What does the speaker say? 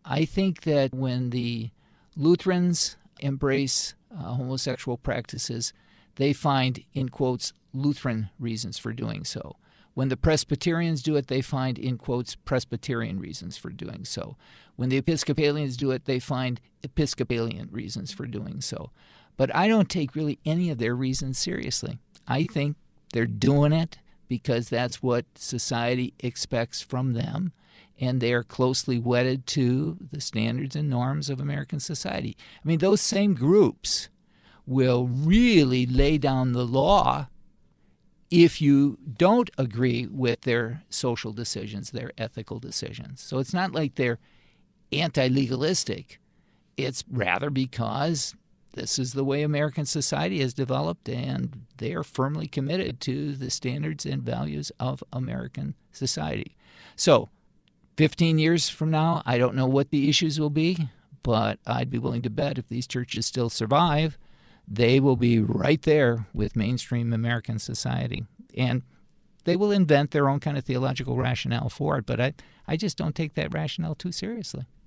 I think that when the Lutherans embrace homosexual practices, they find, in quotes, Lutheran reasons for doing so. When the Presbyterians do it, they find, in quotes, Presbyterian reasons for doing so. When the Episcopalians do it, they find Episcopalian reasons for doing so. But I don't take really any of their reasons seriously. I think they're doing it because that's what society expects from them, and they are closely wedded to the standards and norms of American society. I mean, those same groups will really lay down the law if you don't agree with their social decisions, their ethical decisions. So it's not like they're anti-legalistic. It's rather because this is the way American society has developed, and they are firmly committed to the standards and values of American society. So 15 years from now, I don't know what the issues will be, but I'd be willing to bet if these churches still survive, they will be right there with mainstream American society. And they will invent their own kind of theological rationale for it, but I just don't take that rationale too seriously.